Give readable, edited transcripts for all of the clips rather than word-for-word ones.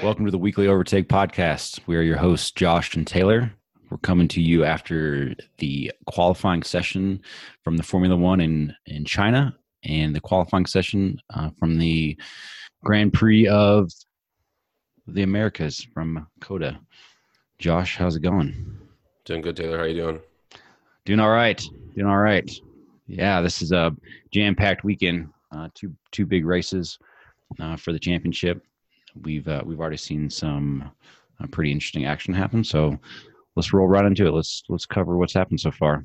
Welcome to the Weekly Overtake Podcast. We are your hosts, Josh and Taylor. We're coming to you after the qualifying session from the Formula One in China and the qualifying session from the Grand Prix of the Americas from COTA. Josh, how's it going? Doing good, Taylor. How you doing? Doing all right. Yeah, this is a jam-packed weekend. Two big races for the championship. We've already seen some pretty interesting action happen. So let's roll right into it. Let's cover what's happened so far.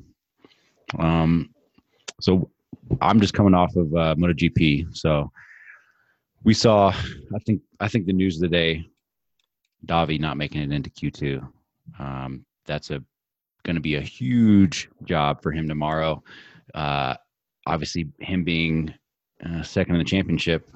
So I'm just coming off of MotoGP. So we saw, I think the news of the day, Davi not making it into Q2. That's going to be a huge job for him tomorrow. Obviously, him being second in the championship.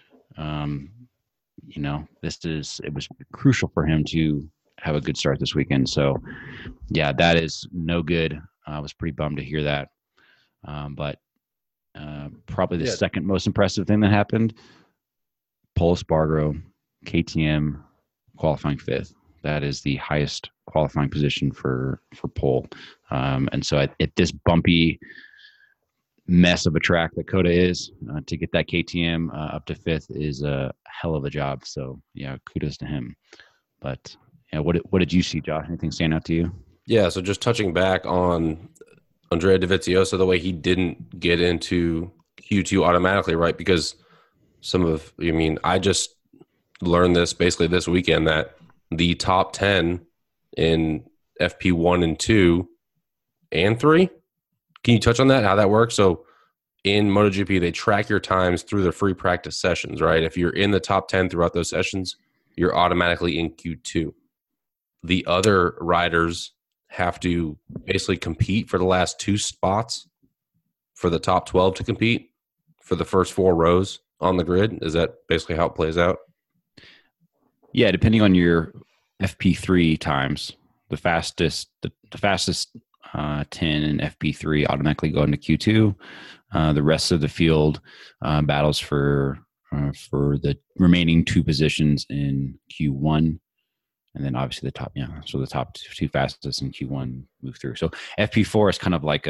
It was crucial for him to have a good start this weekend. So, yeah, that is no good. I was pretty bummed to hear that. But probably the second most impressive thing that happened, Pol Espargaro, KTM, qualifying fifth. That is the highest qualifying position for Pol. And so at this bumpy mess of a track that COTA is, to get that KTM up to fifth is a hell of a job. So yeah, kudos to him. But yeah, what did you see, Josh? Anything stand out to you? Yeah, so just touching back on Andrea Dovizioso, the way he didn't get into Q2 automatically, right? Because I just learned this basically this weekend that the top 10 in FP1 and 2 and 3. Can you touch on that, how that works? So in MotoGP, they track your times through the free practice sessions, right? If you're in the top 10 throughout those sessions, you're automatically in Q2. The other riders have to basically compete for the last two spots for the top 12 to compete for the first four rows on the grid. Is that basically how it plays out? Yeah, depending on your FP3 times, the fastest 10 in FP3 automatically go into Q2. The rest of the field battles for the remaining two positions in Q1, and then obviously the top. Yeah, so the top two fastest in Q1 move through. So FP4 is kind of like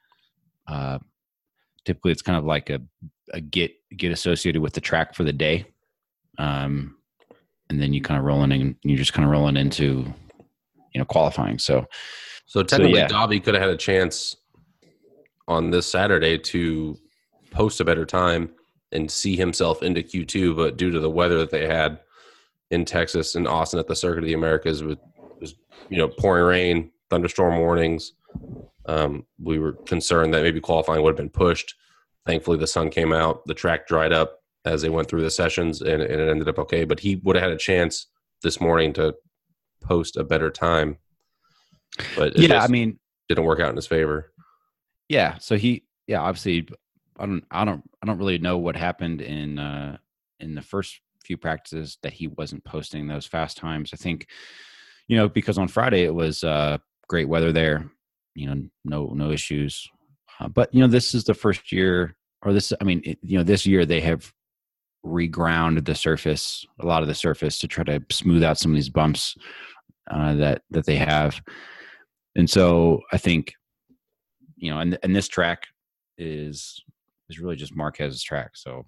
typically it's kind of like a get associated with the track for the day, and then you kind of rolling in, and you're just kind of rolling into qualifying. So technically, Davi could have had a chance on this Saturday to post a better time and see himself into Q2, but due to the weather that they had in Texas and Austin at the Circuit of the Americas, was pouring rain, thunderstorm warnings. We were concerned that maybe qualifying would have been pushed. Thankfully, the sun came out, the track dried up as they went through the sessions, and it ended up okay. But he would have had a chance this morning to post a better time. But it didn't work out in his favor. Yeah. So obviously, I don't really know what happened in the first few practices that he wasn't posting those fast times. I think, because on Friday it was great weather there, no issues. But this is the first year, this year they have reground the surface, a lot of the surface, to try to smooth out some of these bumps that they have. And so I think, and this track is really just Marquez's track. So,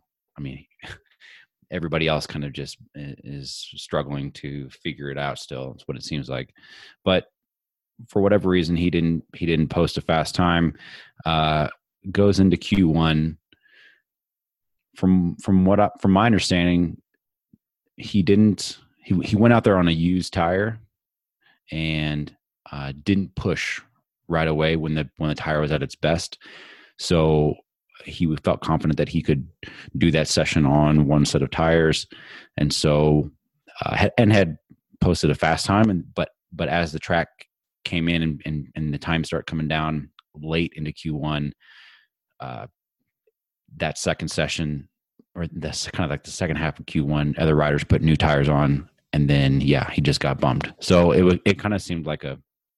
everybody else kind of just is struggling to figure it out still. It's what it seems like. But for whatever reason, he didn't post a fast time, goes into Q1. From my understanding, he went out there on a used tire and didn't push right away when the tire was at its best. So he felt confident that he could do that session on one set of tires, and so had posted a fast time. But as the track came in and the time started coming down late into Q1, that second session, or that's kind of like the second half of Q1, other riders put new tires on, and then he just got bumped. So it kind of seemed like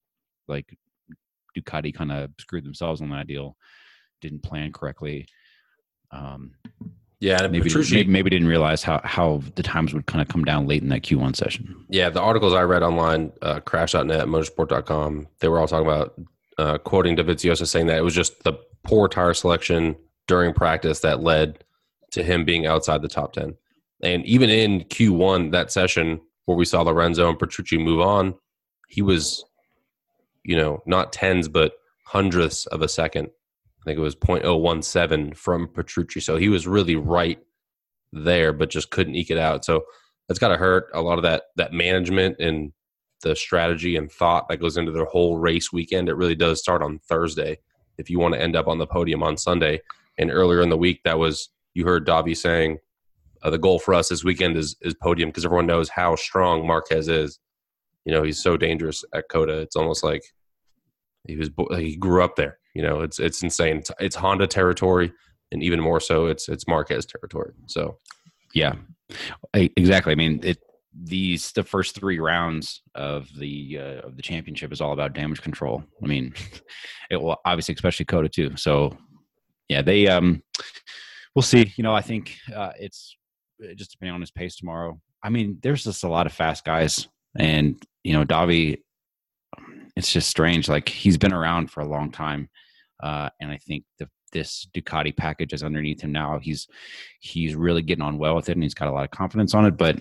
Ducati kind of screwed themselves on that deal, didn't plan correctly. Yeah, and Petrucci, maybe didn't realize how the times would kind of come down late in that Q1 session. Yeah, the articles I read online, Crash.net, Motorsport.com, they were all talking about quoting Dovizioso saying that it was just the poor tire selection during practice that led to him being outside the top 10. And even in Q1, that session where we saw Lorenzo and Petrucci move on, he was, not tens, but hundredths of a second. I think it was 0.017 from Petrucci. So he was really right there, but just couldn't eke it out. So that's got to hurt. A lot of that management and the strategy and thought that goes into their whole race weekend. It really does start on Thursday if you want to end up on the podium on Sunday. And earlier in the week, you heard Davi saying, the goal for us this weekend is podium, because everyone knows how strong Marquez is. He's so dangerous at COTA. It's almost like he grew up there. It's insane. It's Honda territory, and even more so, it's Marquez territory. So, yeah, exactly. I mean, the first 3 rounds of the championship is all about damage control. I mean, it will obviously, especially COTA too. So, yeah, they we'll see. I think it's just depending on his pace tomorrow. I mean, there's just a lot of fast guys, and Davi. It's just strange. Like, he's been around for a long time, and I think this Ducati package is underneath him now. He's really getting on well with it, and he's got a lot of confidence on it. But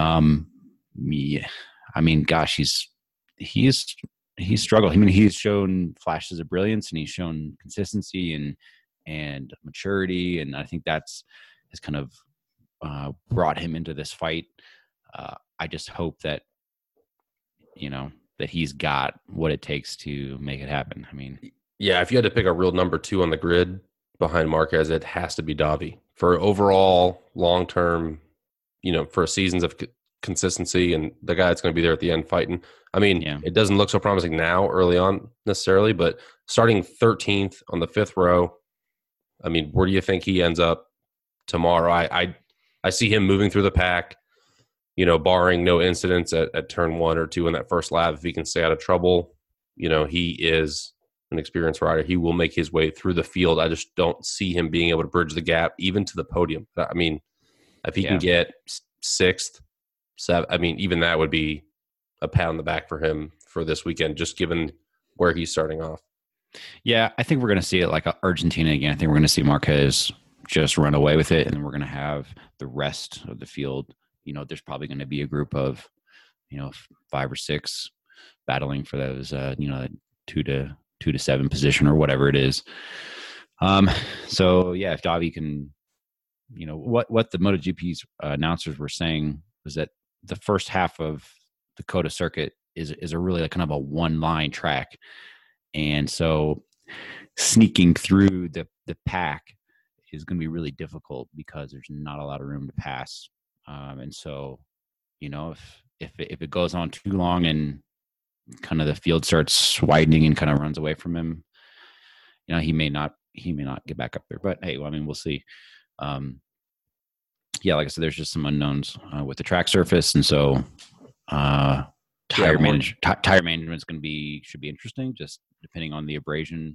gosh, he's struggled. I mean, he's shown flashes of brilliance, and he's shown consistency and maturity, and I think has kind of brought him into this fight. I just hope that that he's got what it takes to make it happen. I mean, yeah, if you had to pick a real number 2 on the grid behind Marquez, it has to be Davi for overall long-term, for seasons of consistency, and the guy that's going to be there at the end fighting. I mean, It doesn't look so promising now early on necessarily, but starting 13th on the 5th row, I mean, where do you think he ends up tomorrow? I see him moving through the pack, barring no incidents at turn 1 or 2 in that first lap. If he can stay out of trouble, he is an experienced rider. He will make his way through the field. I just don't see him being able to bridge the gap even to the podium. I mean, if he can get 6th, 7th, I mean, even that would be a pat on the back for him for this weekend, just given where he's starting off. Yeah, I think we're going to see it like Argentina again. I think we're going to see Marquez just run away with it, and then we're going to have the rest of the field. There's probably going to be a group of, 5 or 6 battling for those, 2 to 7 position or whatever it is. So yeah, if Davi can, what the MotoGP's announcers were saying was that the first half of the COTA circuit is a really kind of a one-line track, and so sneaking through the pack is going to be really difficult because there's not a lot of room to pass. And so, if it goes on too long and kind of the field starts widening and kind of runs away from him, he may not get back up there. But hey, well, I mean, we'll see. Yeah, like I said, there's just some unknowns with the track surface, and so tire management should be interesting, just depending on the abrasion.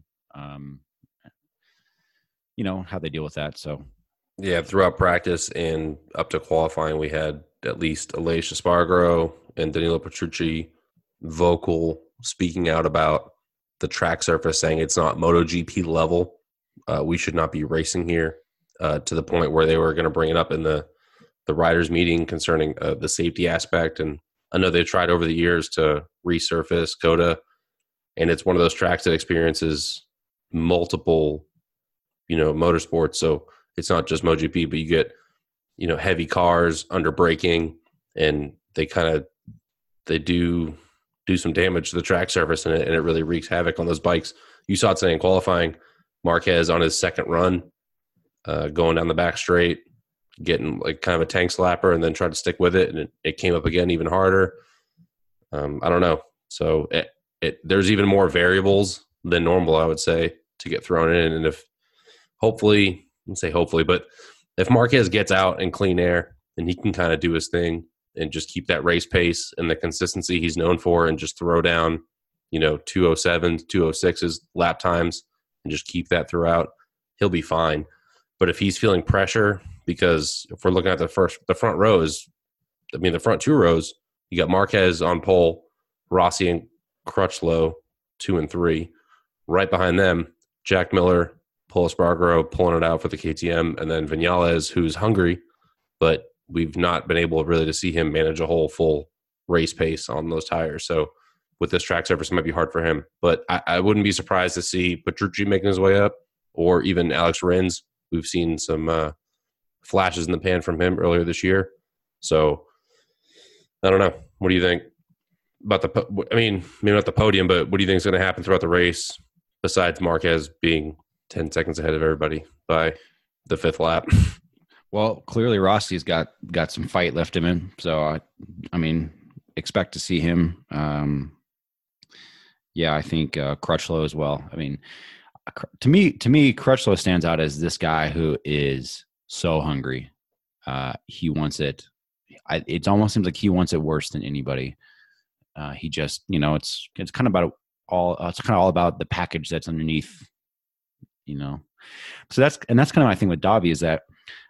How they deal with that. So. Yeah, throughout practice and up to qualifying, we had at least Aleix Espargaro and Danilo Petrucci vocal, speaking out about the track surface, saying it's not MotoGP level. We should not be racing here, to the point where they were going to bring it up in the riders' meeting concerning the safety aspect. And I know they've tried over the years to resurface COTA, and it's one of those tracks that experiences multiple, motorsports. So it's not just MotoGP, but you get, heavy cars under braking, and they do some damage to the track surface, and it really wreaks havoc on those bikes. You saw it today in qualifying. Marquez on his second run, going down the back straight, getting like kind of a tank slapper, and then tried to stick with it, and it came up again even harder. I don't know. So there's even more variables than normal, I would say, to get thrown in. And if but if Marquez gets out in clean air and he can kind of do his thing and just keep that race pace and the consistency he's known for, and just throw down, 207s, 206s lap times, and just keep that throughout, he'll be fine. But if he's feeling pressure because if we're looking at the front rows, I mean, the front two rows, you got Marquez on pole, Rossi and Crutchlow 2 and 3. Right behind them, Jack Miller, Pol Espargaro pulling it out for the KTM, and then Vinales, who's hungry, but we've not been able really to see him manage a whole full race pace on those tires. So with this track surface, it might be hard for him. But I wouldn't be surprised to see Petrucci making his way up, or even Alex Rins. We've seen some flashes in the pan from him earlier this year. So I don't know. What do you think about maybe not the podium, but what do you think is going to happen throughout the race besides Marquez being 10 seconds ahead of everybody by the 5th lap? Well, clearly Rossi's got some fight left in him. So, I mean, expect to see him. I think Crutchlow as well. I mean, to me, Crutchlow stands out as this guy who is so hungry. He wants it. It almost seems like he wants it worse than anybody. He just, it's kind of all about the package that's underneath, So that's kind of my thing with Davi is that,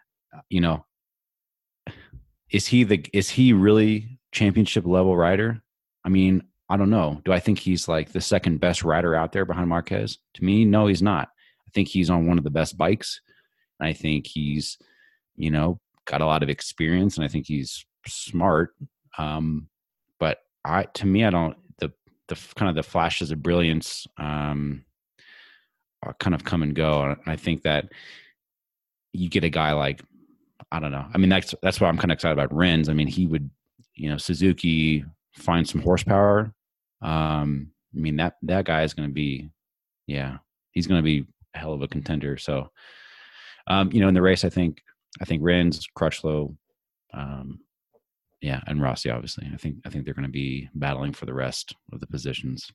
is he really championship level rider? I mean, I don't know. Do I think he's like the second best rider out there behind Marquez? To me, no, he's not. I think he's on one of the best bikes. I think he's, got a lot of experience, and I think he's smart. But I don't. The kind of the flashes of brilliance kind of come and go. And I think that you get a guy like, I don't know. I mean, that's why I'm kind of excited about Rins. I mean, he would, Suzuki find some horsepower. I mean, that guy is going to be, he's going to be a hell of a contender. So, in the race, I think Rins, Crutchlow, and Rossi, obviously. I think they're going to be battling for the rest of the positions.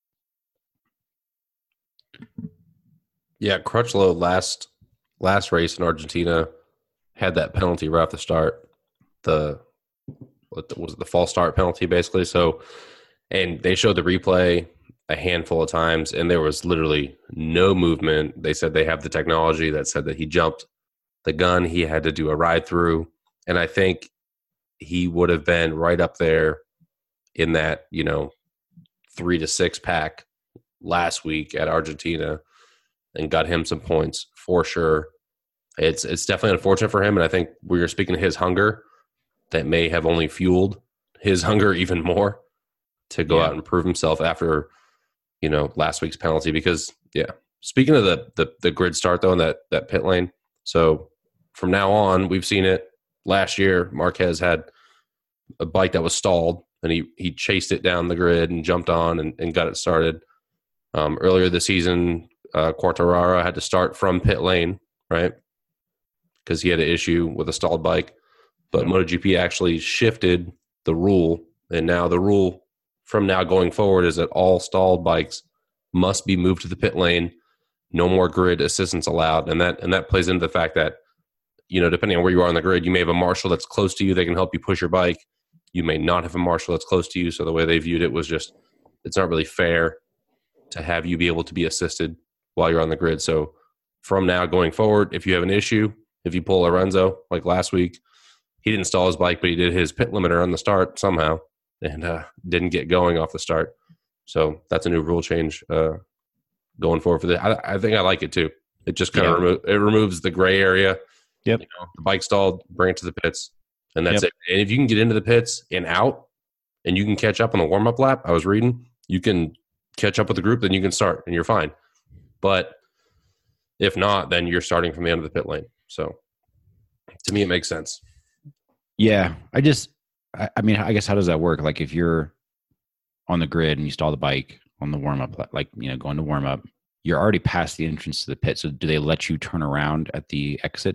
Yeah, Crutchlow last race in Argentina had that penalty right off the start. Was it the false start penalty, basically? So, and they showed the replay a handful of times, and there was literally no movement. They said they have the technology that said that he jumped the gun. He had to do a ride through, and I think he would have been right up there in that 3 to 6 pack last week at Argentina, and got him some points for sure. It's definitely unfortunate for him, and I think we were speaking of his hunger that may have only fueled his hunger even more to go out and prove himself after last week's penalty. Because speaking of the grid start though in that pit lane, so from now on we've seen it. Last year Marquez had a bike that was stalled, and he chased it down the grid and jumped on and got it started. Earlier this season, Quartararo had to start from pit lane, right? Because he had an issue with a stalled bike. But MotoGP actually shifted the rule, and now the rule from now going forward is that all stalled bikes must be moved to the pit lane. No more grid assistance allowed, and that plays into the fact that depending on where you are on the grid, you may have a marshal that's close to you that can help you push your bike. You may not have a marshal that's close to you. So the way they viewed it was just, it's not really fair to have you be able to be assisted while you're on the grid. So from now going forward, if you have an issue, if you pull Lorenzo like last week, he didn't stall his bike, but he did his pit limiter on the start somehow and didn't get going off the start. So that's a new rule change going forward for this. I think I like it too. It just kind of removes the gray area. Yep. The bike stalled, bring it to the pits, and that's it. And if you can get into the pits and out, and you can catch up on the warm-up lap, I was reading, you can catch up with the group, then you can start, and you're fine. But if not, then you're starting from the end of the pit lane. So to me, it makes sense. Yeah. I mean, I guess how does that work? Like if you're on the grid and you stall the bike on the warm-up, like, going to warm-up, you're already past the entrance to the pit. So do they let you turn around at the exit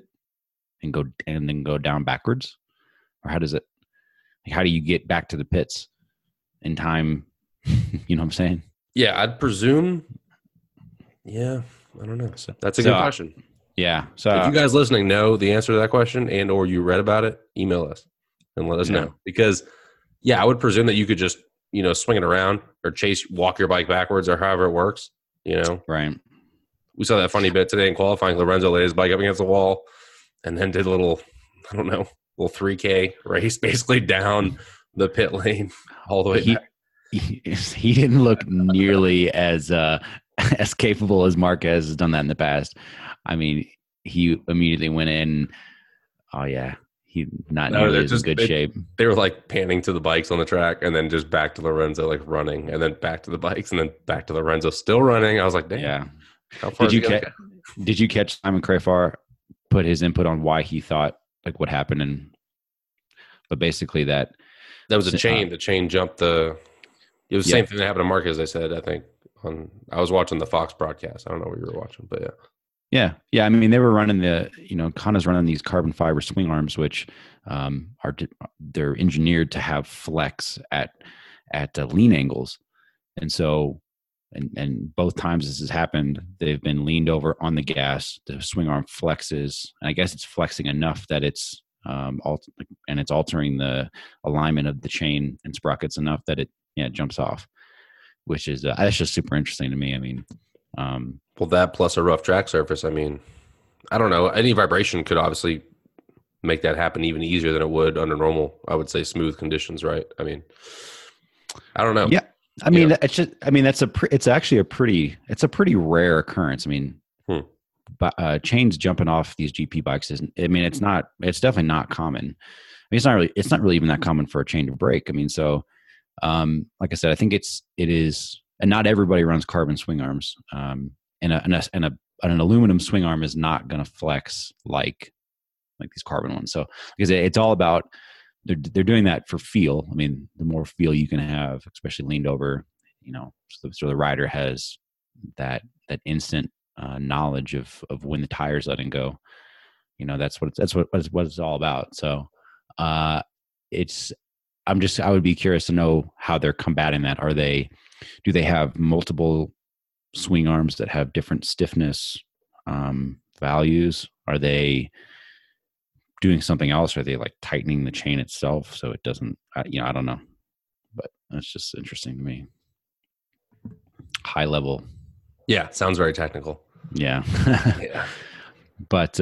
and then go down backwards? Or how does it, like, how do you get back to the pits in time? You know what I'm saying? Yeah, I'd presume. Yeah, I don't know. That's a good question. Yeah. So if you guys listening know the answer to that question and or you read about it, email us and let us know. Because I would presume that you could just, swing it around or walk your bike backwards or however it works, Right. We saw that funny bit today in qualifying. Lorenzo laid his bike up against the wall and then did a little, I don't know, little 3K race basically down the pit lane all the way back. He didn't look nearly as as capable as Marquez has done that in the past. I mean, he immediately went in. Oh yeah, he not nearly as in good shape. They were like panning to the bikes on the track, and then just back to Lorenzo, like running, and then back to the bikes, and then back to Lorenzo, still running. I was like, damn. Yeah. How far did you catch Simon Crafar put his input on why he thought like what happened? But basically that was a chain. The chain jumped the. It was the same thing that happened to Marquez. I said, I think I was watching the Fox broadcast. I don't know what you were watching, but yeah. Yeah. I mean, they were running Honda's running these carbon fiber swing arms, which they're engineered to have flex at lean angles, and so and both times this has happened, they've been leaned over on the gas. The swing arm flexes, and I guess it's flexing enough that it's it's altering the alignment of the chain and sprockets enough that it jumps off, which is that's just super interesting to me. I mean, well, that plus a rough track surface. I mean, I don't know. Any vibration could obviously make that happen even easier than it would under normal, I would say, smooth conditions, right? I mean, I don't know. Yeah, I mean, it's actually a pretty rare occurrence. I mean, chains jumping off these GP bikes it's definitely not common. I mean, it's not really even that common for a chain to break. I mean, so. Like I said, I think it is, and not everybody runs carbon swing arms. And an aluminum swing arm is not going to flex like these carbon ones. So because it's all about they're doing that for feel. I mean, the more feel you can have, especially leaned over, so the rider has that instant knowledge of when the tire's letting go. That's what it's all about. So I would be curious to know how they're combating that. Do they have multiple swing arms that have different stiffness values? Are they doing something else? Are they like tightening the chain itself so it doesn't, I don't know, but that's just interesting to me. High level. Yeah. Sounds very technical. Yeah. Yeah. But,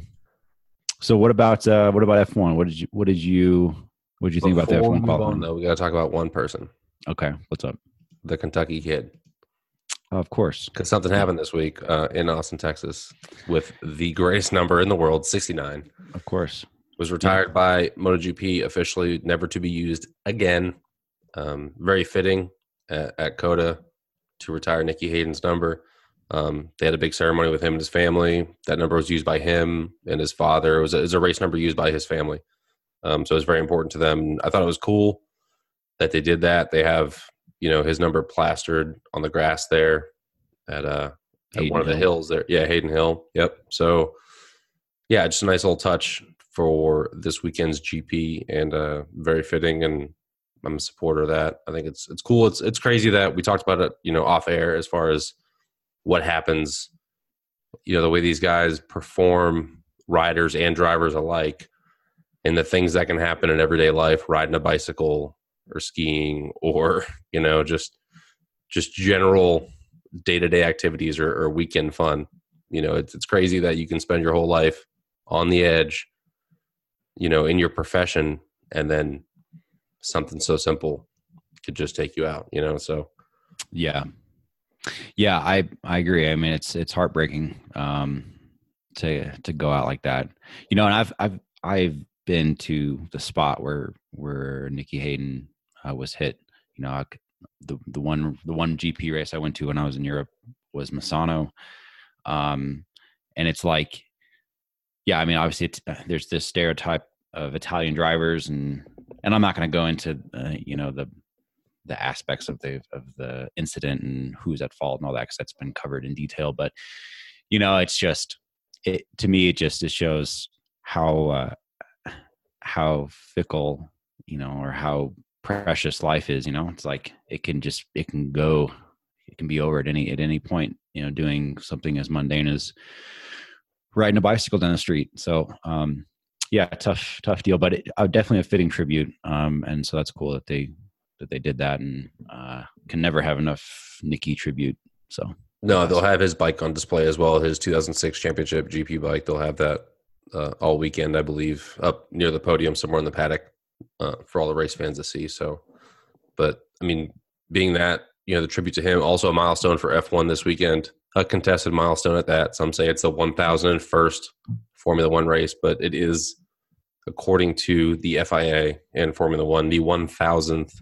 so what about F1? What did you think about the F1 qualifying? No, we got to talk about one person. Okay, what's up? The Kentucky kid. Of course. Because something happened this week in Austin, Texas, with the greatest number in the world, 69. Of course. Was retired by MotoGP, officially never to be used again. Very fitting at COTA to retire Nicky Hayden's number. They had a big ceremony with him and his family. That number was used by him and his father. It was a race number used by his family. So it was very important to them. I thought it was cool that they did that. They have, his number plastered on the grass there at one of the hills there. Yeah, Hayden Hill. Yep. So, yeah, just a nice little touch for this weekend's GP and very fitting. And I'm a supporter of that. I think it's cool. It's crazy that we talked about it, off air as far as what happens, the way these guys perform, riders and drivers alike, and the things that can happen in everyday life, riding a bicycle or skiing or, just general day-to-day activities or weekend fun. It's crazy that you can spend your whole life on the edge, in your profession, and then something so simple could just take you out, so. Yeah. Yeah, I agree. I mean, it's heartbreaking to go out like that, and I've been to the spot where Nicky Hayden was hit. The one GP race I went to when I was in Europe was Misano, and it's like, yeah, I mean, obviously there's this stereotype of Italian drivers, and I'm not going to go into the aspects of the incident and who's at fault and all that, because that's been covered in detail. But it's just to me it shows how fickle or how precious life is. It's like it can be over at any point, doing something as mundane as riding a bicycle down the street. So yeah, tough deal, but definitely a fitting tribute. And so that's cool that they did that, and can never have enough Nicky tribute. So no, they'll have his bike on display as well. His 2006 championship GP bike. They'll have that all weekend, I believe, up near the podium somewhere in the paddock for all the race fans to see. So, but I mean, being that, the tribute to him, also a milestone for F1 this weekend, a contested milestone at that. Some say it's the 1001st Formula One race, but it is, according to the FIA and Formula One, the 1000th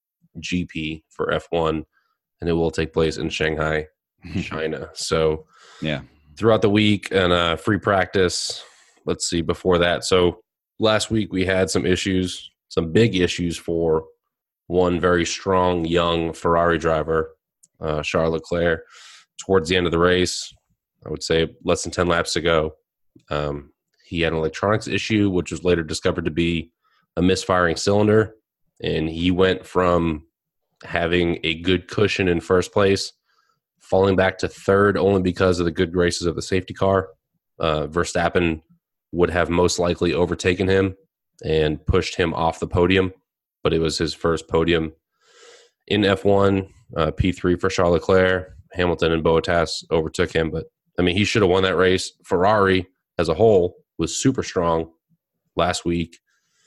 GP for F1, and it will take place in Shanghai, China. So, yeah, throughout the week and free practice. Let's see, before that. So last week we had some issues, some big issues for one very strong young Ferrari driver, Charles Leclerc. Towards the end of the race, I would say less than 10 laps to go, he had an electronics issue, which was later discovered to be a misfiring cylinder. And he went from having a good cushion in first place, falling back to third only because of the good graces of the safety car. Verstappen would have most likely overtaken him and pushed him off the podium, but it was his first podium in F1, P3 for Charles Leclerc. Hamilton and Bottas overtook him, but I mean, he should have won that race. Ferrari as a whole was super strong last week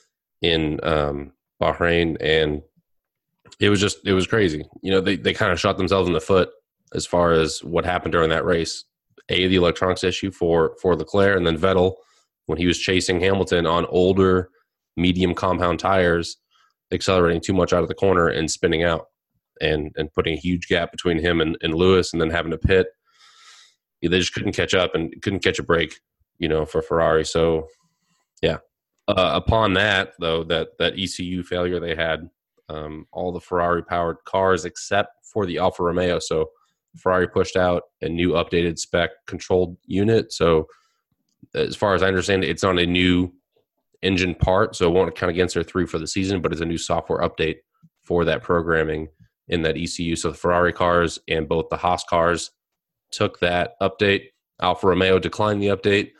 in Bahrain, and it was crazy. They kind of shot themselves in the foot as far as what happened during that race. The electronics issue for Leclerc, and then Vettel, when he was chasing Hamilton on older medium compound tires, accelerating too much out of the corner and spinning out and putting a huge gap between him and Lewis, and then having to pit. They just couldn't catch up and couldn't catch a break, for Ferrari. So, yeah. Upon that, though, that ECU failure they had, all the Ferrari-powered cars except for the Alfa Romeo. So Ferrari pushed out a new updated spec controlled unit. So as far as I understand it, it's not a new engine part, so it won't count against their 3 for the season, but it's a new software update for that programming in that ECU. So the Ferrari cars and both the Haas cars took that update. Alfa Romeo declined the update.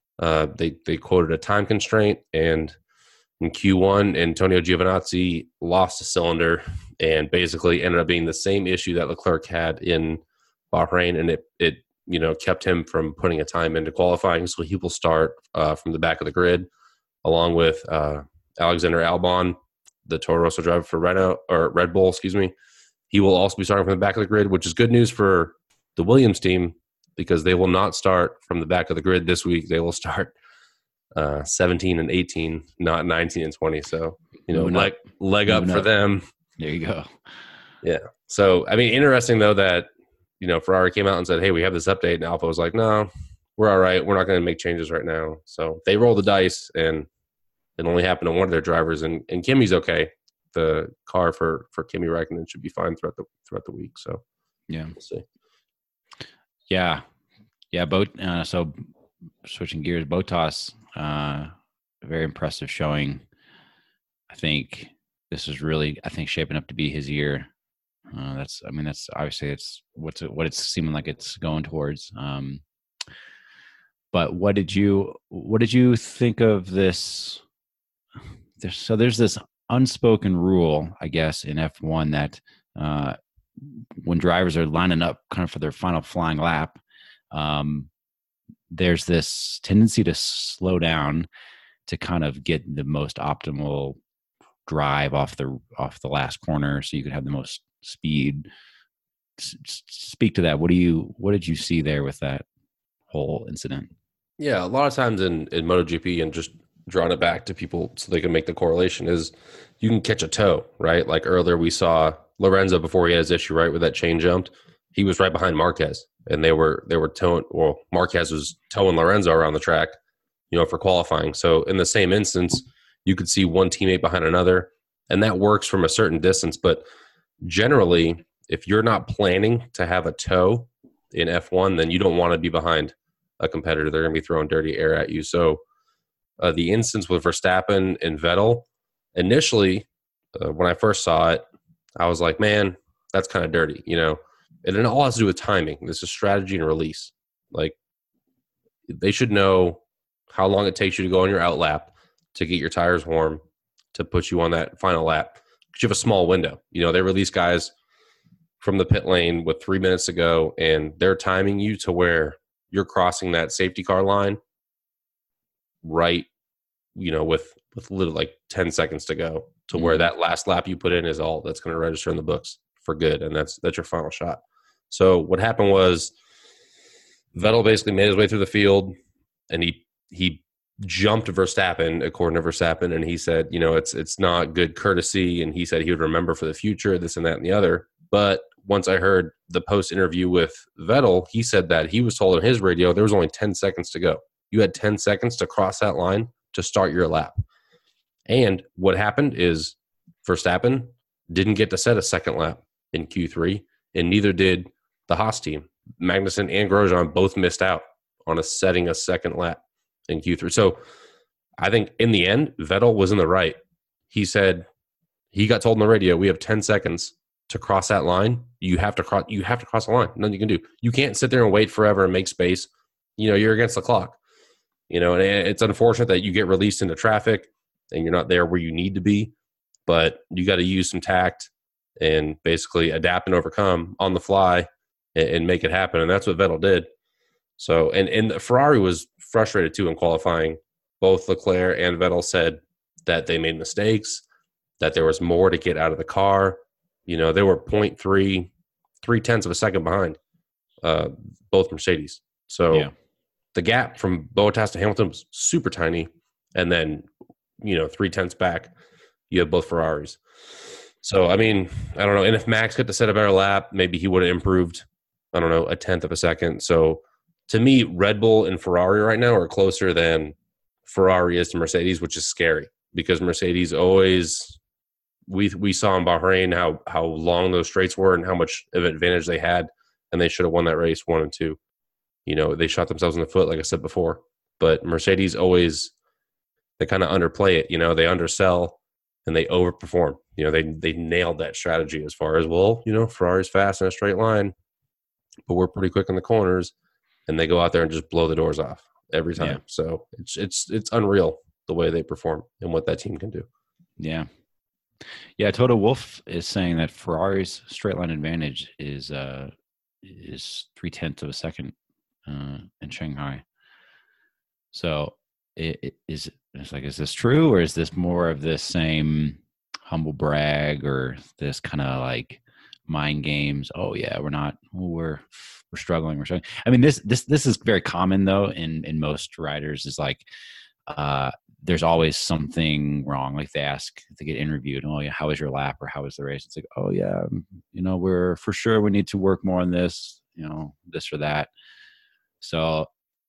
They quoted a time constraint, and in Q1, Antonio Giovinazzi lost a cylinder and basically ended up being the same issue that Leclerc had in Bahrain, and it kept him from putting a time into qualifying. So he will start from the back of the grid, along with Alexander Albon, the Toro Rosso driver for Red Bull. He will also be starting from the back of the grid, which is good news for the Williams team because they will not start from the back of the grid this week. They will start 17 and 18, not 19 and 20. So, leg up for them. There you go. Yeah. So, I mean, interesting, though, that, Ferrari came out and said, hey, we have this update. And Alfa was like, no, we're all right. We're not going to make changes right now. So they rolled the dice, and it only happened to one of their drivers. And Kimi's okay. The car for Kimi Räikkönen should be fine throughout the week. So, yeah. We'll see. Yeah. So switching gears, Bottas, very impressive showing. I think this is really, shaping up to be his year. That's obviously it's what it's seeming like it's going towards. But what did you think of this? There's this unspoken rule, I guess, in F1 that when drivers are lining up kind of for their final flying lap, there's this tendency to slow down to kind of get the most optimal drive off the last corner, so you could have the most speed. Speak to that. What did you see there with that whole incident? Yeah, a lot of times in MotoGP, and just drawing it back to people so they can make the correlation, is you can catch a toe, right? Like earlier we saw Lorenzo before he had his issue, right, with that chain jumped. He was right behind Marquez, and they were towing. Well, Marquez was towing Lorenzo around the track, for qualifying. So in the same instance, you could see one teammate behind another, and that works from a certain distance. But generally, if you're not planning to have a tow in F1, then you don't want to be behind a competitor. They're going to be throwing dirty air at you. So the instance with Verstappen and Vettel, initially, when I first saw it, I was like, man, that's kind of dirty, And it all has to do with timing. This is strategy and release. Like, they should know how long it takes you to go on your out lap to get your tires warm to put you on that final lap. Because you have a small window. They release guys from the pit lane with 3 minutes to go, and they're timing you to where you're crossing that safety car line right, with little like 10 seconds to go, to where that last lap you put in is all that's going to register in the books for good, and that's your final shot. So what happened was Vettel basically made his way through the field, and he jumped Verstappen, according to Verstappen, and he said, it's not good courtesy, and he said he would remember for the future, this and that and the other. But once I heard the post interview with Vettel, he said that he was told on his radio there was only 10 seconds to go. You had 10 seconds to cross that line to start your lap. And what happened is Verstappen didn't get to set a second lap in Q3, and neither did the Haas team. Magnussen and Grosjean both missed out on setting a second lap in Q3. So I think in the end, Vettel was in the right. He said he got told on the radio, we have 10 seconds to cross that line. You have to cross the line. Nothing you can do. You can't sit there and wait forever and make space. You're against the clock. And it's unfortunate that you get released into traffic and you're not there where you need to be, but you got to use some tact and basically adapt and overcome on the fly and make it happen. And that's what Vettel did. So, and Ferrari was frustrated too in qualifying. Both Leclerc and Vettel said that they made mistakes, that there was more to get out of the car. They were 0.3 of a second behind both Mercedes. So the gap from Bottas to Hamilton was super tiny. And then, 0.3 back, you have both Ferraris. So, I don't know. And if Max got to set a better lap, maybe he would have improved, I don't know, 1/10 of a second. So, to me, Red Bull and Ferrari right now are closer than Ferrari is to Mercedes, which is scary because Mercedes always, we saw in Bahrain how long those straights were and how much of an advantage they had, and they should have won that race 1 and 2. They shot themselves in the foot, like I said before. But Mercedes always, they kind of underplay it. They undersell and they overperform. They nailed that strategy as far as, Ferrari's fast in a straight line, but we're pretty quick in the corners, and they go out there and just blow the doors off every time. Yeah. So it's unreal the way they perform and what that team can do. Yeah. Yeah, Toto Wolff is saying that Ferrari's straight line advantage is 0.3 of a second in Shanghai. So is this true, or is this more of this same humble brag, or this kind of like mind games? Oh yeah, we're struggling. We're struggling. This is very common though in most riders. Is like there's always something wrong. Like they get interviewed. Oh yeah, how was your lap, or how was the race? It's like, oh yeah, we're for sure we need to work more on this. This or that. So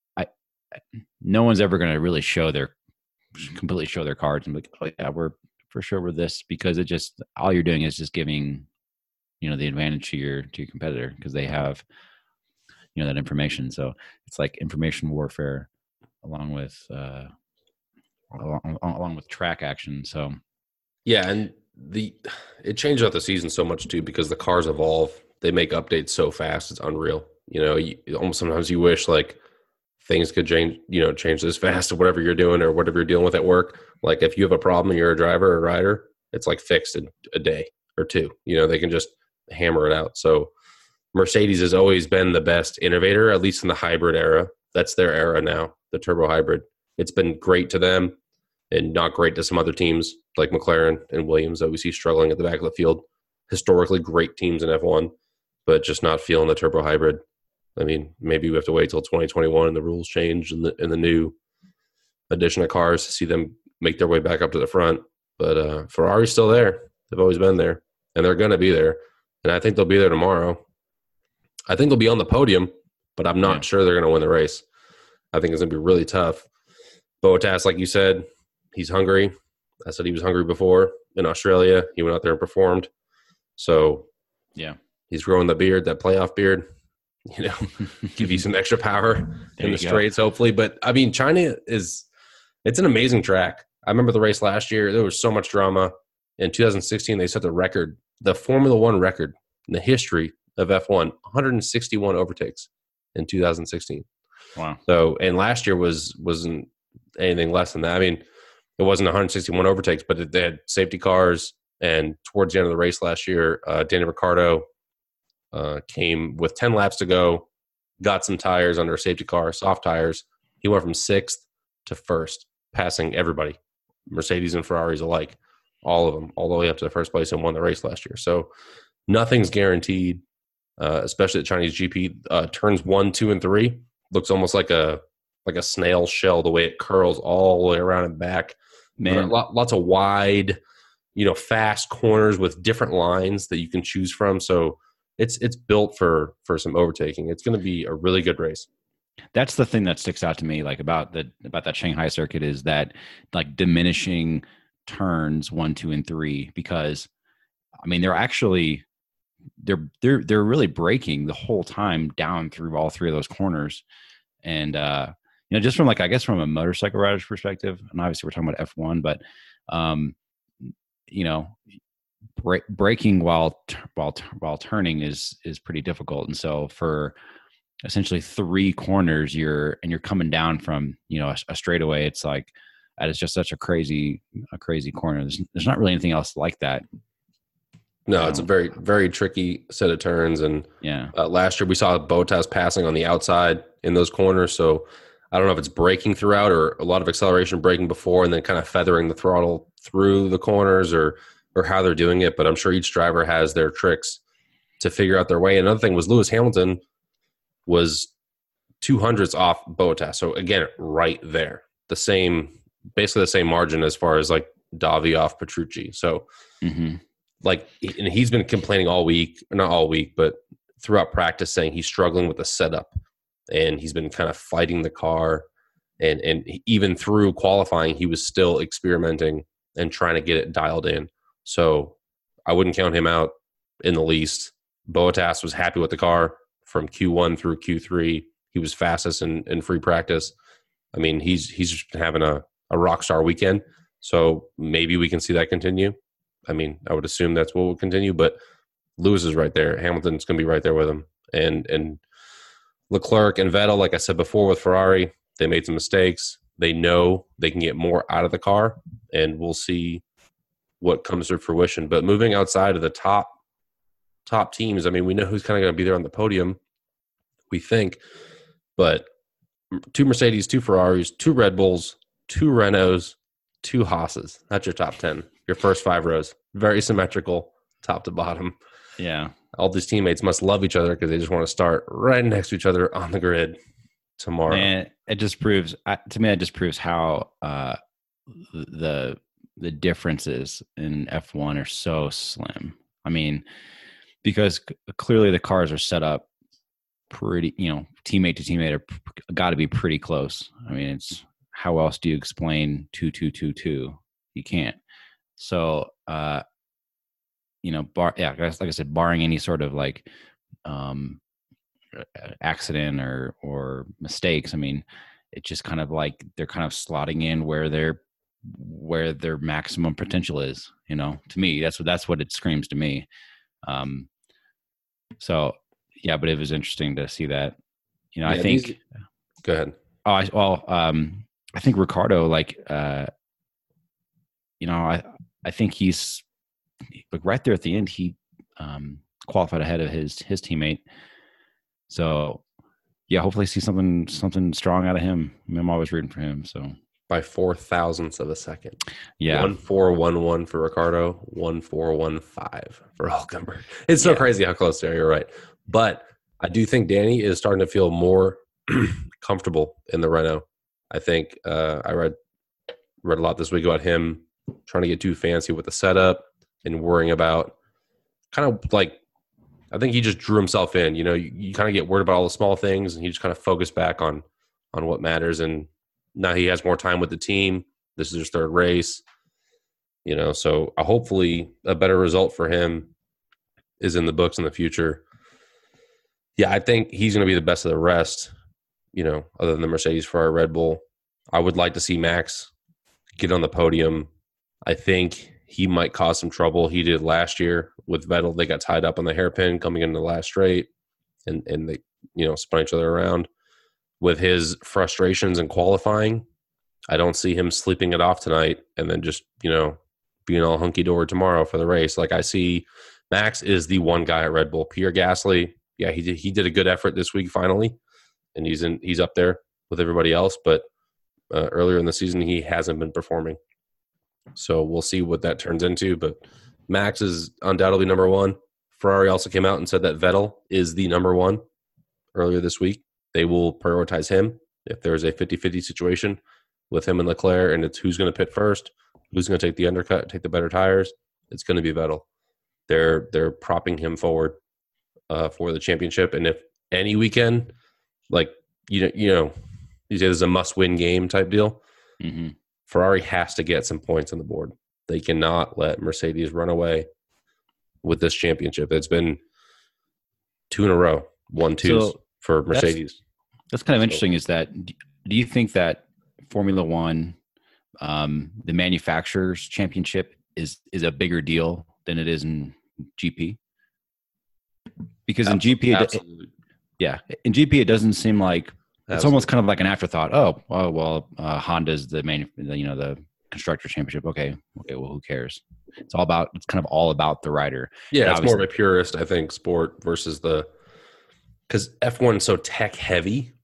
no one's ever going to really completely show their cards and be like, oh yeah, we're for sure with this, because it just, all you're doing is just giving, the advantage to your competitor because they have, that information. So it's like information warfare along with track action. So yeah, and it changed out the season so much too because the cars evolve. They make updates so fast, it's unreal. Almost sometimes you wish like things could change this fast or whatever you're doing or whatever you're dealing with at work. Like if you have a problem and you're a driver or a rider, it's like fixed in a day or two. They can just hammer it out. So Mercedes has always been the best innovator, at least in the hybrid era. That's their era now, the turbo hybrid. It's been great to them and not great to some other teams like McLaren and Williams that we see struggling at the back of the field. Historically great teams in F1, but just not feeling the turbo hybrid. Maybe we have to wait till 2021 and the rules change and the new addition of cars to see them make their way back up to the front. But Ferrari's still there. They've always been there, and they're going to be there. And I think they'll be there tomorrow. I think they'll be on the podium, but I'm not sure they're going to win the race. I think it's going to be really tough. Bottas, like you said, he's hungry. I said he was hungry before in Australia. He went out there and performed. So, yeah, he's growing the beard, that playoff beard. Give you some extra power in the straights, hopefully. But China it's an amazing track. I remember the race last year. There was so much drama. In 2016, they set the record, the Formula One record in the history of F1, 161 overtakes in 2016. Wow. So, and last year wasn't anything less than that. It wasn't 161 overtakes, but they had safety cars. And towards the end of the race last year, Daniel Ricciardo came with 10 laps to go, got some tires under a safety car, soft tires. He went from 6th to first, passing everybody, Mercedes and Ferraris alike, all of them, all the way up to the first place and won the race last year. So nothing's guaranteed, especially the Chinese GP. Turns 1, 2, and 3 looks almost like a snail shell, the way it curls all the way around and back. Man, Lots of wide, fast corners with different lines that you can choose from. So it's built for some overtaking. It's going to be a really good race. that's the thing that sticks out to me, like about that Shanghai circuit, is that like diminishing turns 1, 2, and 3, because I mean they're really braking the whole time down through all 3 of those corners, and just from I guess from a motorcycle rider's perspective, and obviously we're talking about F1, but braking while turning is pretty difficult, and so for essentially 3 corners you're coming down from a straightaway, it's like that is just such a crazy corner. There's not really anything else like that. No, it's a very, very tricky set of turns. And last year we saw Bottas passing on the outside in those corners. So I don't know if it's braking throughout or a lot of acceleration braking before and then kind of feathering the throttle through the corners or how they're doing it. But I'm sure each driver has their tricks to figure out their way. Another thing was Lewis Hamilton was 200ths off Bottas. So again, right there, basically the same margin as far as like Davi off Petrucci. So and he's been complaining all week, not all week, but throughout practice, saying he's struggling with the setup, and he's been kind of fighting the car. And even through qualifying, he was still experimenting and trying to get it dialed in. So I wouldn't count him out in the least. Bottas was happy with the car from Q1 through Q3. He was fastest in free practice. I mean, he's just been having a rock star weekend. So maybe we can see that continue. I mean, I would assume that's what will continue, but Lewis is right there. Hamilton's going to be right there with him. And Leclerc and Vettel, like I said before with Ferrari, they made some mistakes. They know they can get more out of the car, and we'll see what comes to fruition. But moving outside of the top teams, I mean, we know who's kind of going to be there on the podium, we think. But 2 Mercedes, 2 Ferraris, 2 Red Bulls, 2 Renaults, 2 Haas's. That's your top 10. Your first 5 rows. Very symmetrical, top to bottom. Yeah. All these teammates must love each other because they just want to start right next to each other on the grid tomorrow. And it just proves, to me, how the differences in F1 are so slim. I mean, because clearly the cars are set up pretty, teammate to teammate are got to be pretty close. I mean, it's how else do you explain 2-2-2-2? You can't. So, like I said, barring any sort of like accident or mistakes, I mean, it's just kind of like they're kind of slotting in where their maximum potential is. To me, that's what it screams to me. So yeah, but it was interesting to see that. I think. Go ahead. I think Ricardo, I think he's like right there at the end. He qualified ahead of his teammate. So yeah, hopefully see something strong out of him. I mean, I'm always rooting for him. So by 0.004 of a second. Yeah. 1.411 for Ricardo, 1.415 for Hulkenberg. It's so crazy how close they are. You're right. But I do think Danny is starting to feel more comfortable in the Renault. I think I read a lot this week about him trying to get too fancy with the setup and worrying about kind of like, I think he just drew himself in. You kind of get worried about all the small things, and he just kind of focused back on what matters. And now he has more time with the team. This is his 3rd race. So hopefully a better result for him is in the books in the future. Yeah, I think he's going to be the best of the rest, other than the Mercedes, Ferrari, Red Bull. I would like to see Max get on the podium. I think he might cause some trouble. He did last year with Vettel. They got tied up on the hairpin coming into the last straight, and they spun each other around. With his frustrations in qualifying, I don't see him sleeping it off tonight and then just being all hunky-dory tomorrow for the race. Like, I see Max is the one guy at Red Bull. Pierre Gasly, yeah, he did a good effort this week finally, and he's up there with everybody else. But earlier in the season, he hasn't been performing. So we'll see what that turns into. But Max is undoubtedly number one. Ferrari also came out and said that Vettel is the number one earlier this week. They will prioritize him if there's a 50-50 situation with him and Leclerc, and it's who's going to pit first, who's going to take the undercut, take the better tires. It's going to be Vettel. They're propping him forward for the championship. And if any weekend, like you say, there's a must-win game type deal. Mm-hmm. Ferrari has to get some points on the board. They cannot let Mercedes run away with this championship. It's been 2 in a row, 1-2s for Mercedes. That's kind of interesting. Is that, do you think that Formula One, the manufacturers championship is a bigger deal than it is in GP? Because in GP, in GP it doesn't seem like it's almost kind of like an afterthought. Oh, well, Honda's the constructor championship. Okay, well, who cares? It's kind of all about the rider. Yeah, it's more of a purist, I think, sport versus because F1 is so tech heavy,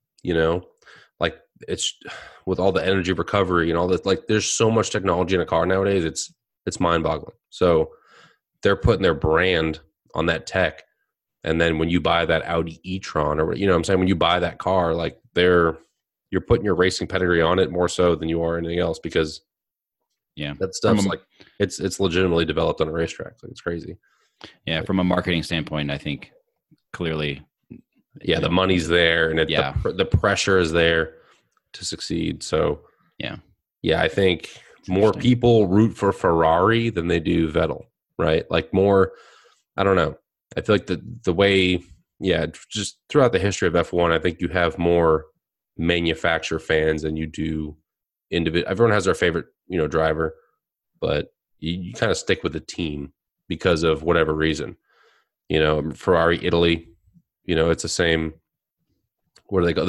like it's with all the energy recovery and all this, like there's so much technology in a car nowadays. It's mind boggling. So they're putting their brand on that tech. And then when you buy that Audi e-tron, or what I'm saying, when you buy that car, like you're putting your racing pedigree on it more so than you are anything else, because that stuff's like it's legitimately developed on a racetrack. Like it's crazy. Yeah, from a marketing standpoint, I think clearly. Yeah, the money's there, and the pressure is there to succeed. So I think more people root for Ferrari than they do Vettel, right? Like more, I don't know. I feel like the way, just throughout the history of F1, I think you have more manufacturer fans than you do individual. Everyone has their favorite, driver, but you kind of stick with the team because of whatever reason. Ferrari, Italy, it's the same. What do they call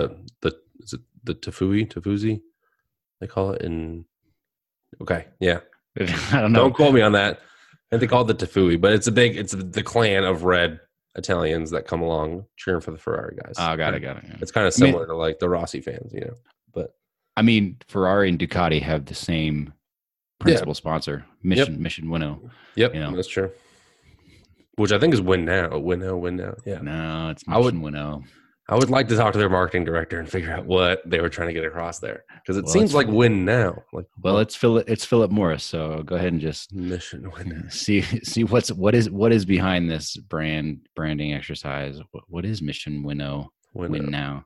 is it the Tifosi? They call it in. Okay, yeah. I don't know. Don't quote me on that. I think they call it the Tifui, but it's the clan of red Italians that come along cheering for the Ferrari guys. Oh, got it. Yeah. It's kind of similar to like the Rossi fans, But I mean, Ferrari and Ducati have the same principal sponsor, Mission Winnow. Yep, that's true. Which I think is Win Now. Yeah. No, it's Mission Winnow. I would like to talk to their marketing director and figure out what they were trying to get across there, because it seems like Win Now. Like, it's Philip Morris. So go ahead and just Mission Win. See what is behind this branding exercise. What is Mission Winnow? Win Now.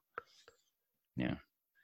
Yeah,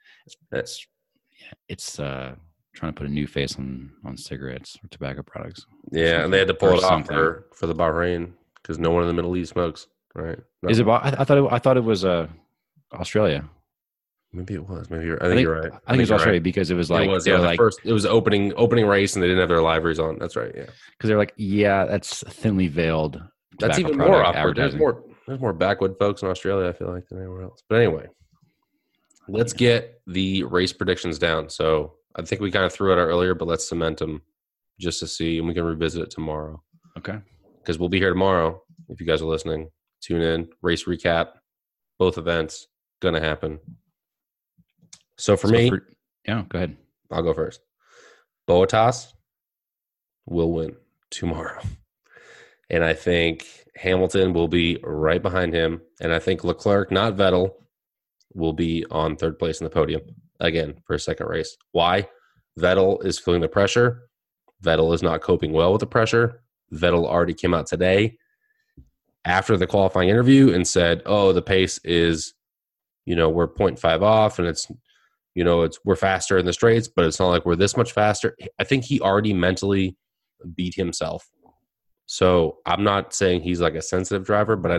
it's trying to put a new face on cigarettes or tobacco products. Yeah, and they had to pull it off for the Bahrain because no one in the Middle East smokes. Right? Is it? I thought it was Australia. Maybe it was. Maybe I think you're right. I think it was Australia because it was like it was opening race and they didn't have their liveries on. That's right. Yeah, because they're like, that's thinly veiled. That's even more awkward. There's more backwood folks in Australia, I feel like, than anywhere else. But anyway, let's get the race predictions down. So I think we kind of threw it out earlier, but let's cement them just to see, and we can revisit it tomorrow. Okay. Because we'll be here tomorrow if you guys are listening. Tune in, race recap, both events, going to happen. So for me, go ahead. I'll go first. Bottas will win tomorrow. And I think Hamilton will be right behind him. And I think Leclerc, not Vettel, will be on third place in the podium again for a second race. Why? Vettel is feeling the pressure. Vettel is not coping well with the pressure. Vettel already came out today after the qualifying interview and said, the pace is, we're 0.5 off and it's, we're faster in the straights, but it's not like we're this much faster. I think he already mentally beat himself. So I'm not saying he's like a sensitive driver, but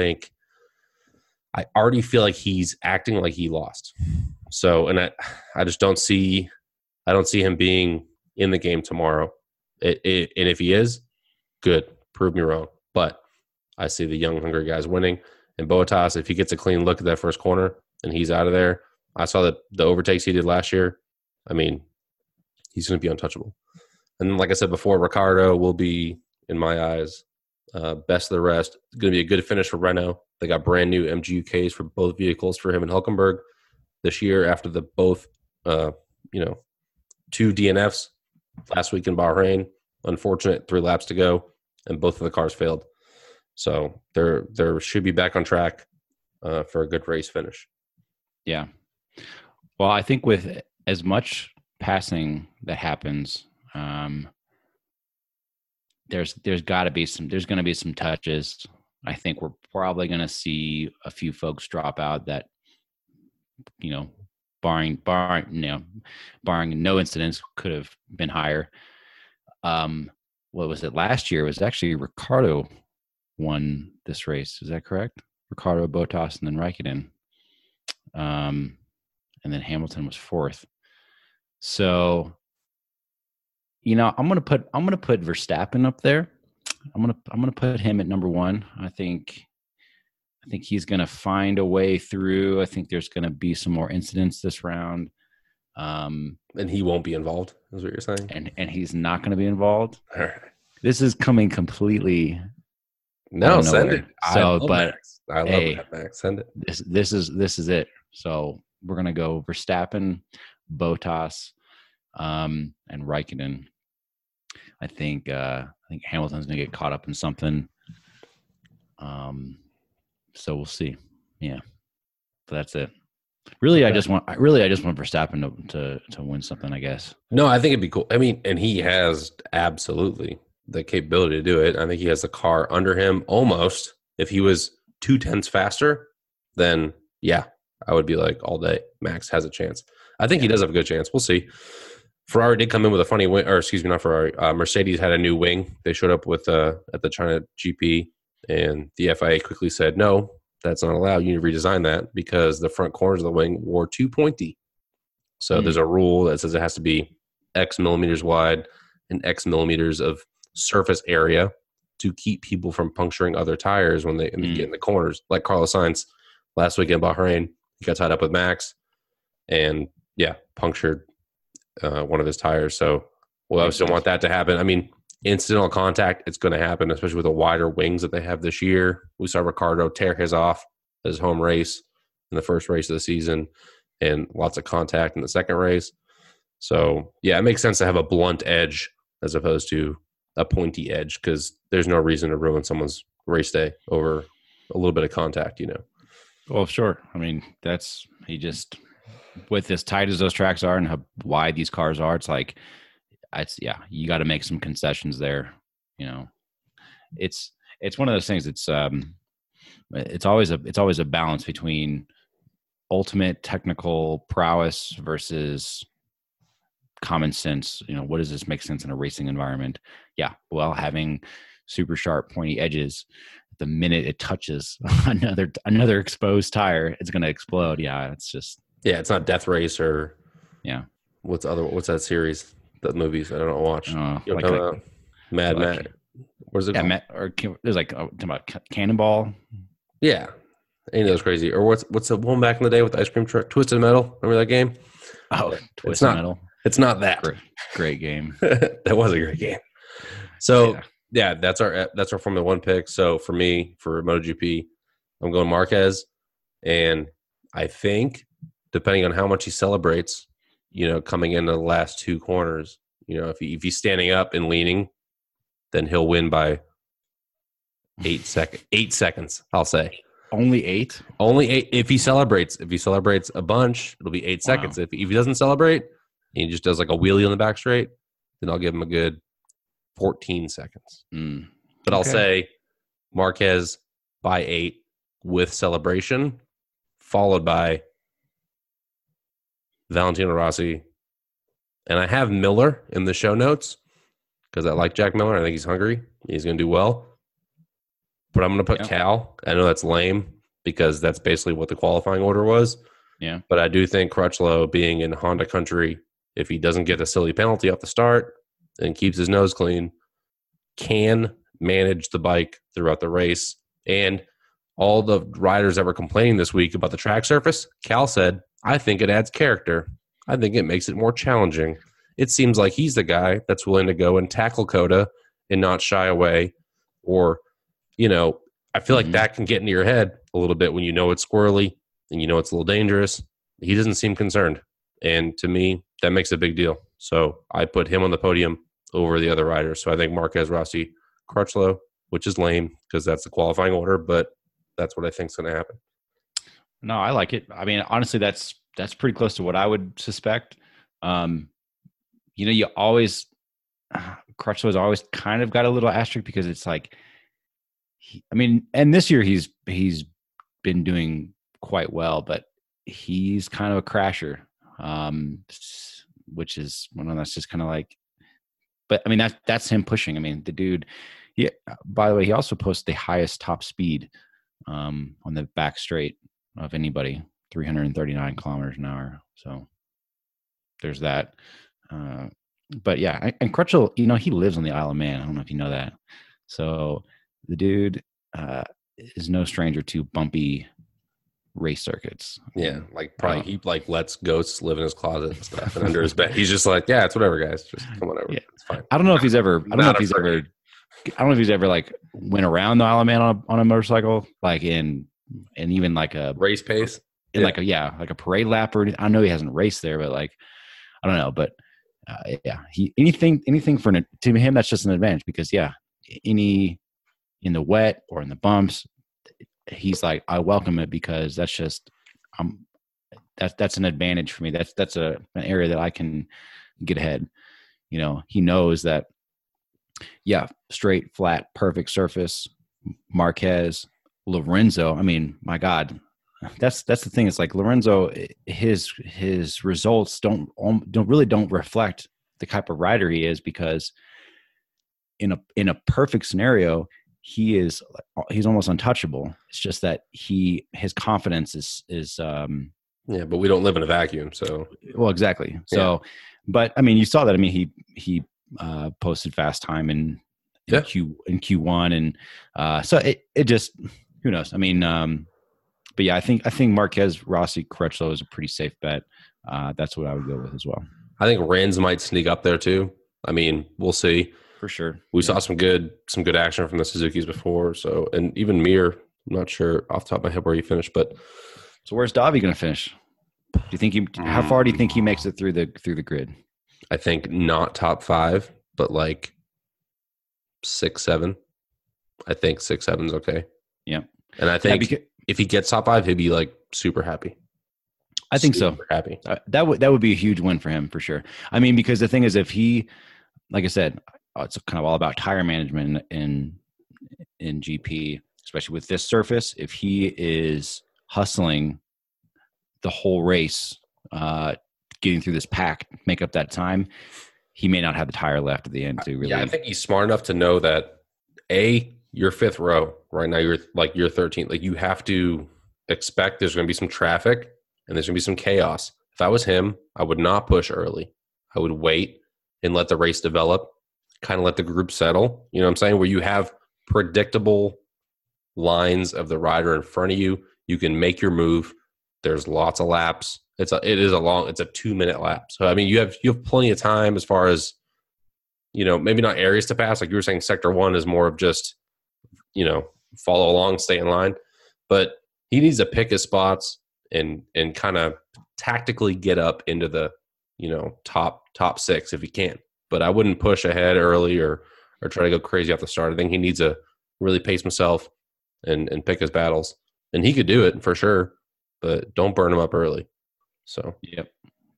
I already feel like he's acting like he lost. So, and I just don't see him being in the game tomorrow. And if he is, good, prove me wrong. But I see the young, hungry guys winning. And Bottas, if he gets a clean look at that first corner and he's out of there, I saw the overtakes he did last year. I mean, he's going to be untouchable. And like I said before, Ricciardo will be, in my eyes, best of the rest. It's going to be a good finish for Renault. They got brand new MGUKs for both vehicles for him and Hülkenberg this year after the both 2 DNFs last week in Bahrain. Unfortunate, 3 laps to go, and both of the cars failed. So they're should be back on track for a good race finish. Yeah. Well, I think with as much passing that happens, there's going to be some touches. I think we're probably going to see a few folks drop out that, barring no incidents, could have been higher. What was it last year? It was actually Ricardo won this race. Is that correct? Ricardo, Bottas, and then Raikkonen. And then Hamilton was 4th. So, I'm gonna put Verstappen up there. I'm gonna put him at number 1. I think he's gonna find a way through. I think there's gonna be some more incidents this round. And he won't be involved, is what you're saying? And he's not gonna be involved. All right. This is coming completely. No, send it. So, I love that, Max. Send it. This is it. So we're gonna go Verstappen, Bottas, and Raikkonen. I think Hamilton's gonna get caught up in something. So we'll see. Yeah, but that's it. Really, I just want Verstappen to win something, I guess. No, I think it'd be cool. I mean, and he has absolutely the capability to do it. I think he has the car under him almost. If he was 2/10 faster, then yeah, I would be like all day. Max has a chance. I think he does have a good chance. We'll see. Ferrari did come in with a funny wing, or excuse me, not Ferrari. Mercedes had a new wing. They showed up with at the China GP, and the FIA quickly said, "No, that's not allowed. You need to redesign that because the front corners of the wing were too pointy." So there's a rule that says it has to be X millimeters wide and X millimeters of surface area to keep people from puncturing other tires when they get in the corners. Like Carlos Sainz last week in Bahrain, he got tied up with Max, and punctured one of his tires. So we obviously don't want that to happen. I mean, incidental contact, it's going to happen, especially with the wider wings that they have this year. We saw Ricardo tear his off his home race in the first race of the season, and lots of contact in the second race. So yeah, it makes sense to have a blunt edge as opposed to a pointy edge, because there's no reason to ruin someone's race day over a little bit of contact, Well, sure. I mean, with as tight as those tracks are and how wide these cars are, you got to make some concessions there. It's one of those things. It's always a balance between ultimate technical prowess versus common sense. What does this make sense in a racing environment? Yeah. Well, having super sharp pointy edges, the minute it touches another exposed tire, it's going to explode. Yeah. It's not Death Race or what's that series? The movies I don't watch. Mad Max. What is it called? Or there's talking about Cannonball. Yeah, any of those crazy. Or what's the one back in the day with the ice cream truck? Twisted Metal. Remember that game? Oh, Twisted Metal. It's not that. Great game. That was a great game. So that's our Formula One pick. So for me, for MotoGP, I'm going Marquez, and I think depending on how much he celebrates, coming into the last 2 corners, if he's standing up and leaning, then he'll win by 8 seconds, I'll say. Only 8? Only 8. If he celebrates a bunch, it'll be 8 seconds. If he doesn't celebrate, and he just does like a wheelie on the back straight, then I'll give him a good 14 seconds. But I'll say Marquez by 8 with celebration, followed by Valentino Rossi. And I have Miller in the show notes because I like Jack Miller. I think he's hungry. He's going to do well. But I'm going to put Cal. I know that's lame because that's basically what the qualifying order was. Yeah. But I do think Crutchlow, being in Honda country, if he doesn't get a silly penalty off the start and keeps his nose clean, can manage the bike throughout the race. And all the riders that were complaining this week about the track surface, Cal said, I think it adds character. I think it makes it more challenging. It seems like he's the guy that's willing to go and tackle Coda and not shy away. Or, I feel like that can get into your head a little bit when it's squirrely and it's a little dangerous. He doesn't seem concerned. And to me, that makes a big deal. So I put him on the podium over the other riders. So I think Marquez, Rossi, Crutchlow, which is lame because that's the qualifying order, but that's what I think is going to happen. No, I like it. I mean, honestly, that's pretty close to what I would suspect. You always Crutchlow's always kind of got a little asterisk because it's like, and this year he's been doing quite well, but he's kind of a crasher, which is that's just kind of like. But I mean that's him pushing. I mean the dude. Yeah. By the way, he also posts the highest top speed on the back straight of anybody, 339 kilometers an hour. So there's that. But yeah, and Crutchlow, he lives on the Isle of Man. I don't know if you know that. So the dude is no stranger to bumpy race circuits. Yeah, like probably he like lets ghosts live in his closet and stuff, and under his bed. He's just like, yeah, it's whatever, guys. Just come on over. Yeah. It's fine. I don't know if he's ever like went around the Isle of Man on a motorcycle, like in even like a race pace, like a parade lap, or I know he hasn't raced there, but like I don't know, but anything to him that's just an advantage because in the wet or in the bumps, he's like, I welcome it because that's just that's an advantage for me. That's an area that I can get ahead. He knows that straight, flat, perfect surface. Marquez, Lorenzo. I mean, my God, that's the thing. It's like Lorenzo, his results don't reflect the type of rider he is because in a perfect scenario, he's almost untouchable. It's just that his confidence is but we don't live in a vacuum. So well, exactly. So, but I mean, you saw that. I mean, he posted fast time in Q1, and so it just who knows. I mean, but yeah, I think Marquez, Rossi, Crutchlow is a pretty safe bet. That's what I would go with as well. I think Rins might sneak up there too. I mean, we'll see. For sure. We saw some good action from the Suzukis before. So, and even Mir, I'm not sure off the top of my head where he finished, but so where's Davi going to finish? Do you think how far do you think he makes it through the grid? I think not top 5, but like 6, 7. I think 6, 7 is okay. Yeah. And I think if he gets top 5, he'd be like super happy. I think so. Happy. That would be a huge win for him for sure. I mean, because the thing is, if he, like I said, it's kind of all about tire management in GP, especially with this surface. If he is hustling the whole race, getting through this pack, make up that time, he may not have the tire left at the end to really. Yeah, I think he's smart enough to know that you're 5th row right now. You're 13th. Like you have to expect there's going to be some traffic and there's going to be some chaos. If I was him, I would not push early. I would wait and let the race develop, kind of let the group settle. You know what I'm saying? Where you have predictable lines of the rider in front of you. You can make your move. There's lots of laps. It's a 2-minute lap. So, I mean, you have plenty of time as far as, maybe not areas to pass. Like you were saying, sector 1 is more of just, follow along, stay in line. But he needs to pick his spots and kind of tactically get up into the, top 6 if he can. But I wouldn't push ahead early or try to go crazy off the start. I think he needs to really pace himself and pick his battles. And he could do it for sure, but don't burn him up early. So, Yep.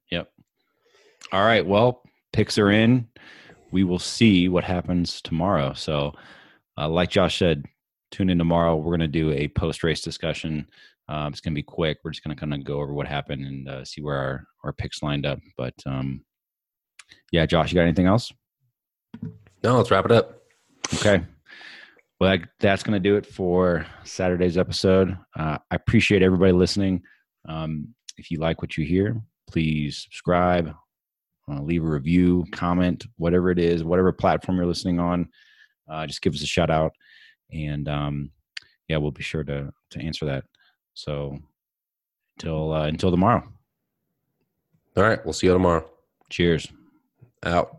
All right. Well, picks are in. We will see what happens tomorrow. So, like Josh said, tune in tomorrow. We're going to do a post-race discussion. It's going to be quick. We're just going to kind of go over what happened and see where our picks lined up. But, yeah, Josh, you got anything else? No, let's wrap it up. Okay. Well, that's going to do it for Saturday's episode. I appreciate everybody listening. If you like what you hear, please subscribe, leave a review, comment, whatever it is, whatever platform you're listening on. Just give us a shout out. And, we'll be sure to answer that. So until tomorrow. All right. We'll see you tomorrow. Cheers. Out.